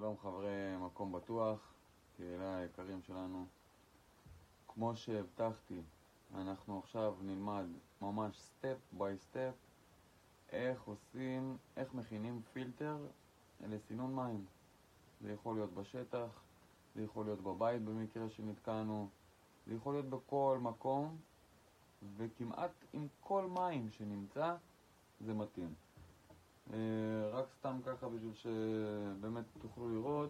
שלום חברי מקום בטוח, קהילה היקרים שלנו. כמו שהבטחתי, אנחנו עכשיו נלמד ממש סטפ ביי סטפ איך מכינים פילטר לסינון מים. זה יכול להיות בשטח, זה יכול להיות בבית במקרה שנתקענו, זה יכול להיות בכל מקום, וכמעט עם כל מים שנמצא זה מתאים. רק סתם ככה בשביל שבאמת תוכלו לראות,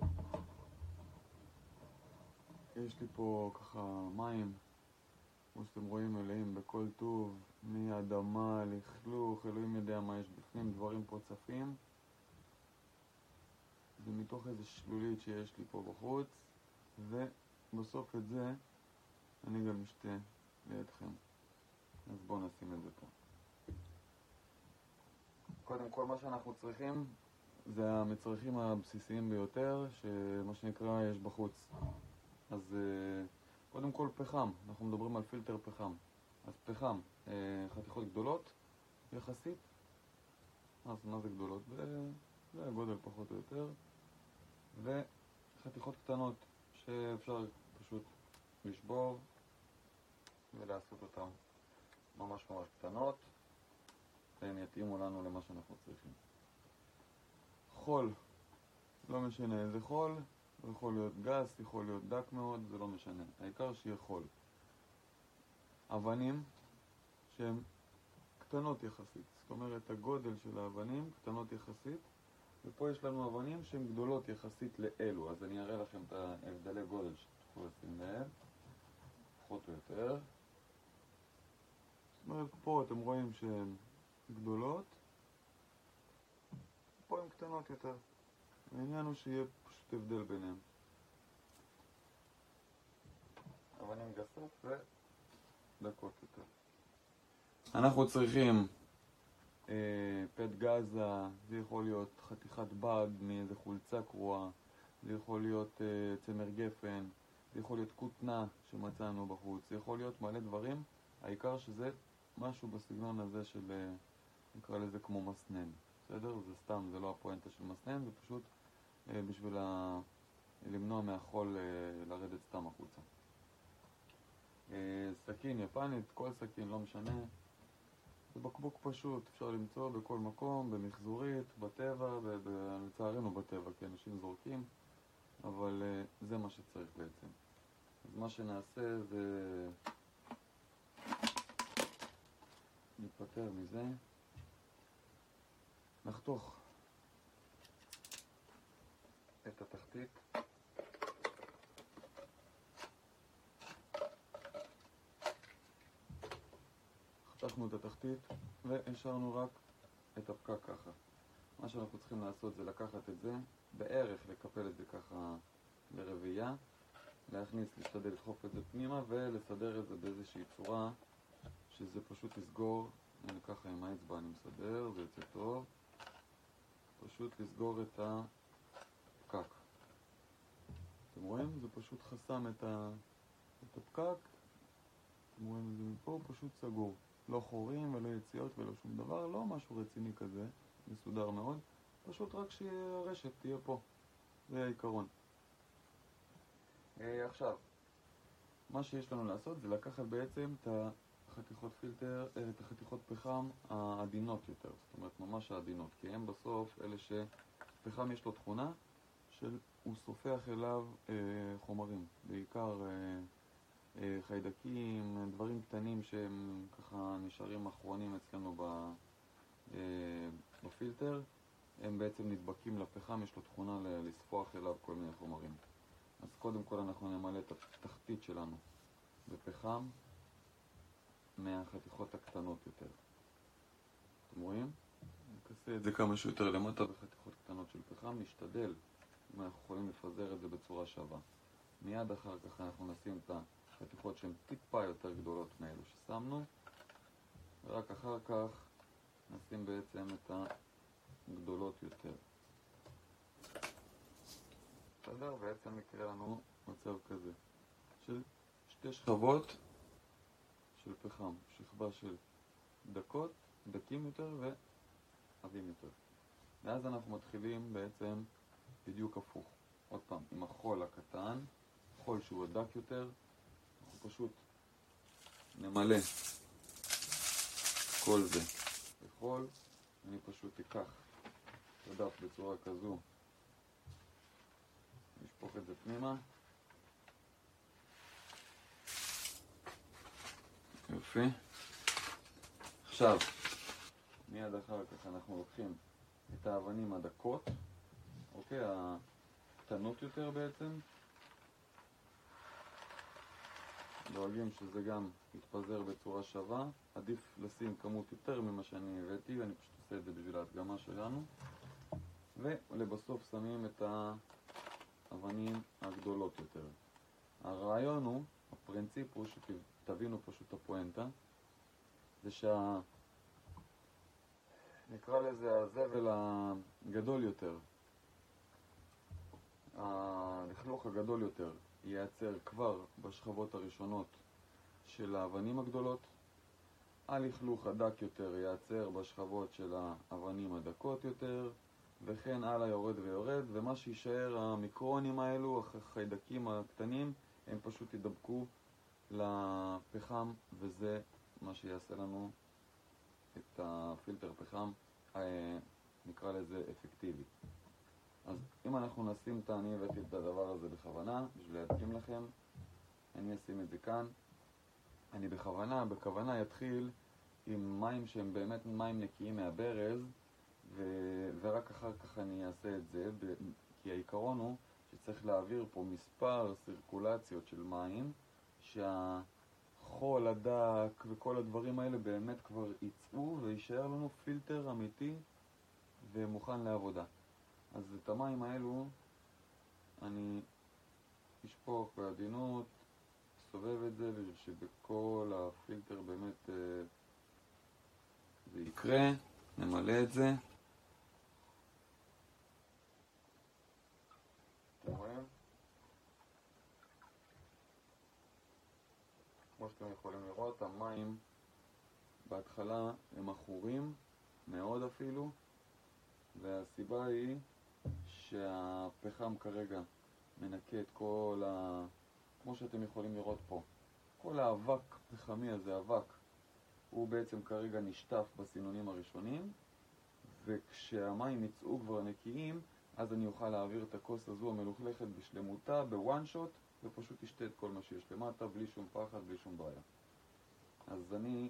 יש לי פה ככה מים, כמו שאתם רואים, מלאים בכל טוב, מאדמה לכלוך, אלוהים יודע מה יש בפנים, דברים פה צפים. זה מתוך איזה שלולית שיש לי פה בחוץ, ובסוף את זה אני גם משתה לידכם. אז בואו נשים את זה פה. קודם כל מה שאנחנו צריכים זה המצרכים הבסיסיים ביותר, שמה שנקרא יש בחוץ. אז קודם כל פחם, אנחנו מדברים על פילטר פחם. אז פחם, חתיכות גדולות יחסית. אז מה זה גדולות? זה הגודל פחות או יותר. וחתיכות קטנות שאפשר פשוט לשבור ולעשות אותן ממש ממש קטנות. הם יתאימו לנו למה שאנחנו צריכים. חול, לא משנה איזה חול, יכול להיות גס, יכול להיות דק מאוד, זה לא משנה. העיקר שיהיה חול. אבנים שהן קטנות יחסית, זאת אומרת הגודל של האבנים קטנות יחסית, ופה יש לנו אבנים שהן גדולות יחסית לאלו, אז אני אראה לכם את ההבדלי גודל שתוכלו לשים לב, פחות או יותר. זאת אומרת פה אתם רואים שהן גדולות, פה הן קטנות יותר. העניין הוא שיהיה פשוט הבדל ביניהם. אבנים גסות ודקות יותר. אנחנו צריכים פט גזה, זה יכול להיות חתיכת בד מאיזה חולצה קרועה, זה יכול להיות צמר גפן, זה יכול להיות כותנה שמצאנו בחוץ, זה יכול להיות מלא דברים. העיקר שזה משהו בסגנון הזה של, נקרא לזה כמו מסנן, בסדר? זה סתם, זה לא הפואנטה של מסנן, זה פשוט בשביל למנוע מהחול לרדת סתם החוצה. סכין יפנית, כל סכין, לא משנה. זה בקבוק פשוט, אפשר למצוא בכל מקום, במחזורית, בטבע, לצערנו בטבע, כי אנשים זורקים, אבל זה מה שצריך בעצם. אז מה שנעשה זה ניפטר מזה, נחתוך את התחתית. חתכנו את התחתית והשארנו רק את הפקק ככה. מה שאנחנו צריכים לעשות זה לקחת את זה, בערך לקפל את זה ככה לרביעייה, להשתדל לדחוף את זה פנימה ולסדר את זה באיזושהי צורה שזה פשוט לסגור. אני ככה עם האצבע אני מסדר, זה יוצא טוב. פשוט לסגור את הפקק. אתם רואים? זה פשוט חסם את הפקק. אתם רואים את זה מפה, פשוט סגור. לא חורים ולא יציאות ולא שום דבר, לא משהו רציני כזה, מסודר מאוד. פשוט רק שהרשת תהיה פה. זה העיקרון. עכשיו, מה שיש לנו לעשות זה לקחת בעצם את החתיכות פילטר, את החתיכות פחם העדינות יותר, זאת אומרת ממש העדינות, כי הם בסוף אלה שפחם יש לו תכונה של הוא סופח אליו חומרים, בעיקר חיידקים, דברים קטנים שהם ככה נשארים אחרונים אצלנו בפילטר, הם בעצם נדבקים לפחם, יש לו תכונה לספוח אליו כל מיני חומרים. אז קודם כל אנחנו נמלא את התחתית שלנו בפחם מהחתיכות הקטנות יותר. אתם רואים? נעשה את זה כמה שיותר למטה בחתיכות קטנות של פחם, נשתדל אם אנחנו יכולים לפזר את זה בצורה שווה. מיד אחר כך אנחנו נשים את החתיכות שהן טיפה יותר גדולות מאלו ששמנו, ורק אחר כך נשים בעצם את הגדולות יותר. בסדר? בעצם יקרה לנו מצב כזה של שתי שכבות של פחם, שכבה של דקים יותר ועבים יותר. ואז אנחנו מתחילים בעצם בדיוק הפוך. עוד פעם, עם החול הקטן, חול שהוא הדק יותר, אנחנו פשוט נמלא כל זה בחול. אני פשוט אקח את הדף בצורה כזו, נשפוך את זה פנימה. יופי. עכשיו, מיד אחר כך אנחנו לוקחים את האבנים הדקות, אוקיי, הקטנות יותר בעצם. דואגים שזה גם יתפזר בצורה שווה. עדיף לשים כמות יותר ממה שאני הבאתי, ואני פשוט עושה את זה בשביל ההדגמה שלנו. ולבסוף שמים את האבנים הגדולות יותר. הרעיון הוא, הפרינציפ הוא שתבינו פשוט הפואנטה, זה נקרא לזה הזבל הגדול יותר, הלכלוך הגדול יותר, ייעצר כבר בשכבות הראשונות של האבנים הגדולות. הלכלוך הדק יותר ייעצר בשכבות של האבנים הדקות יותר, וכן הלאה יורד ויורד, ומה שישאר, המיקרונים האלו, החיידקים הקטנים, הם פשוט ידבקו לפחם, וזה מה שיעשה לנו את הפילטר פחם, נקרא לזה אפקטיבי. אז אם אנחנו נשים אני הבאתי את הדבר הזה בכוונה, בשביל להדגים לכם, אני אשים את זה כאן. אני בכוונה יתחיל עם מים שהם באמת מים נקיים מהברז, ורק אחר כך אני אעשה את זה, כי העיקרון הוא שצריך להעביר פה מספר סירקולציות של מים, שהחול הדק וכל הדברים האלה באמת כבר ייצאו וישאר לנו פילטר אמיתי ומוכן לעבודה. אז את המים האלו אני אשפוך בעדינות, סובב את זה, בשביל שבכל הפילטר באמת זה יקרה. נמלא את זה. אתם רואים? כמו שאתם יכולים לראות, המים בהתחלה הם עכורים מאוד אפילו, והסיבה היא שהפחם כרגע מנקה את כל כמו שאתם יכולים לראות פה, כל האבק פחמי הזה, אבק, הוא בעצם כרגע נשטף בסינונים הראשונים, וכשהמים יצאו כבר נקיים, אז אני אוכל להעביר את הכוס הזו המלוכלכת בשלמותה, בוואן שוט, ופשוט תשתה את כל מה שיש למטה, בלי שום פחד, בלי שום בעיה. אז אני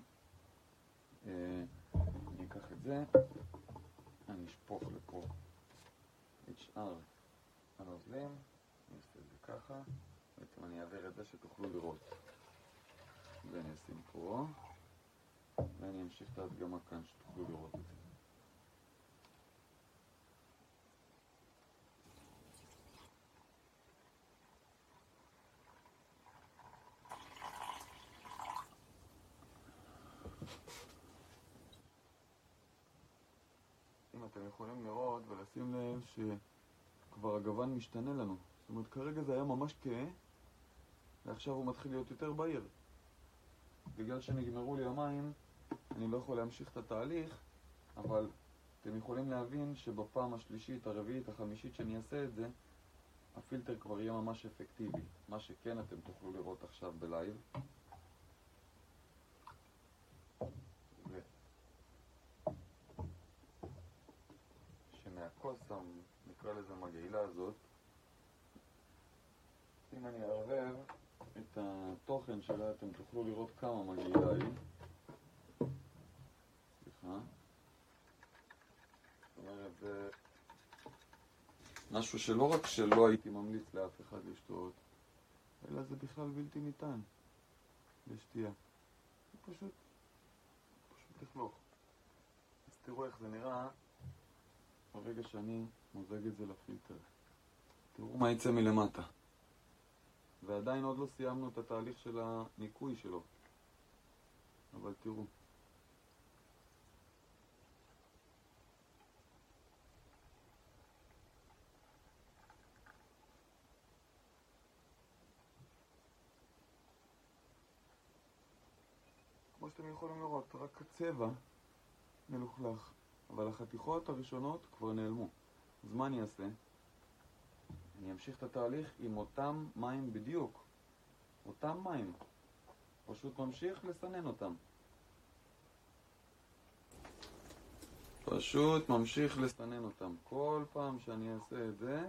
אקח את זה, אני אשפוך לפה את שאר הנוזלים, אני אעשה את זה ככה, בעצם אני אעביר את זה שתוכלו לראות. ואני אשים פה, ואני אמשיך את ההדגמה כאן שתוכלו לראות את זה. אם אתם יכולים לראות ולשים לב שכבר הגוון משתנה לנו. זאת אומרת, כרגע זה היה ממש כהה, ועכשיו הוא מתחיל להיות יותר בהיר. בגלל שנגמרו לי המים, אני לא יכול להמשיך את התהליך, אבל אתם יכולים להבין שבפעם השלישית, הרביעית, החמישית שאני אעשה את זה, הפילטר כבר יהיה ממש אפקטיבי. מה שכן אתם תוכלו לראות עכשיו בלייב. שמהכוס, נקרא לזה מגעילה הזאת, אם אני אערבב את התוכן שלה, אתם תוכלו לראות כמה מגעילה היא. סליחה. זאת אומרת, זה משהו שלא רק שלא הייתי ממליץ לאף אחד לשתות, אלא זה בכלל בלתי ניתן לשתייה. זה פשוט לכלוך. אז תראו איך זה נראה ברגע שאני מוזג את זה לפילטר. תראו מה יצא מלמטה. ועדיין עוד לא סיימנו את התהליך של הניקוי שלו. אבל תראו. כמו שאתם יכולים לראות, רק הצבע מלוכלך. אבל החתיכות הראשונות כבר נעלמו. אז מה אני אעשה? אני אמשיך את התהליך עם אותם מים בדיוק. אותם מים. פשוט ממשיך לסנן אותם. פשוט ממשיך לסנן אותם. כל פעם שאני אעשה את זה,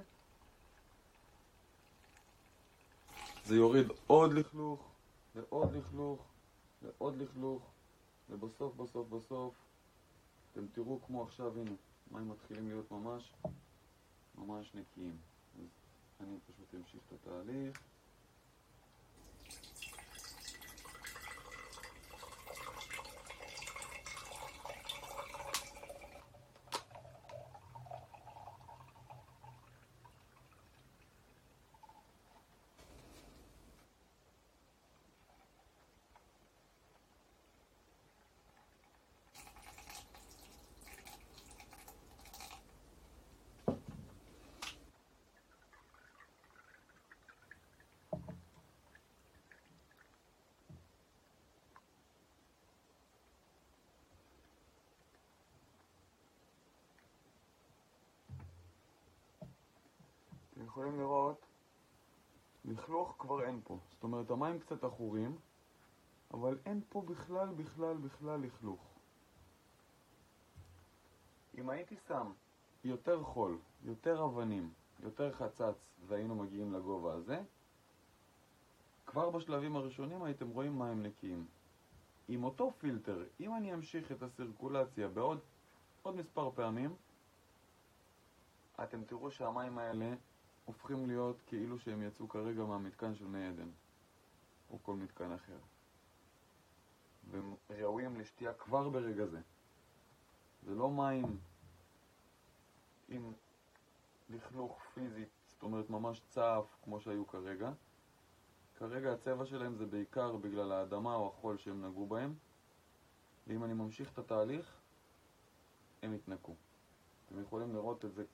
זה יוריד עוד לכלוך, ועוד לכלוך, ועוד לכלוך, ובסוף, בסוף, בסוף, אתם תראו כמו עכשיו, הנה, מים מתחילים להיות ממש נקיים. אז אני פשוט אמשיך את התהליך. אתם יכולים לראות, לכלוך כבר אין פה. זאת אומרת, המים קצת עכורים, אבל אין פה בכלל לכלוך. אם הייתי שם יותר חול, יותר אבנים, יותר חצץ, והיינו מגיעים לגובה הזה, כבר בשלבים הראשונים הייתם רואים מים נקיים. עם אותו פילטר, אם אני אמשיך את הסירקולציה בעוד מספר פעמים, אתם תראו שהמים האלה הופכים להיות כאילו שהם יצאו כרגע מהמתקן של בני עדן, או כל מתקן אחר. והם ראויים לשתייה כבר ברגע זה. זה לא מים עם לכלוך פיזית, זאת אומרת ממש צף כמו שהיו כרגע. כרגע הצבע שלהם זה בעיקר בגלל האדמה או החול שהם נגעו בהם, ואם אני ממשיך את התהליך, הם יתנקו. אתם יכולים לראות את זה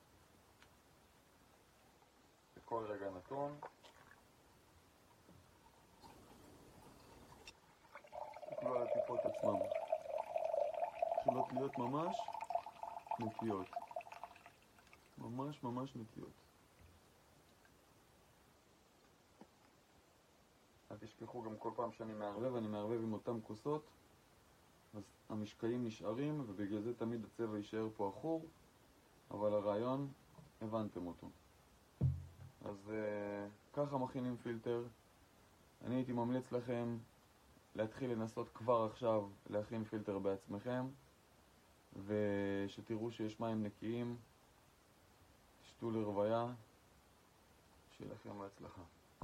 בכל רגע נתון. תסתכלו על הטיפות עצמם. מתחילות להיות ממש נקיות. ממש נקיות. אל תשכחו גם כל פעם שאני מערבב, אני מערבב עם אותם כוסות, אז המשקעים נשארים, ובגלל זה תמיד הצבע יישאר פה אחור, אבל הרעיון, הבנתם אותו. אז ככה מכינים פילטר. אני הייתי ממליץ לכם להתחיל לנסות כבר עכשיו להכין פילטר בעצמכם, ושתראו שיש מים נקיים, תשתו לרוויה, שיהיה לכם בהצלחה.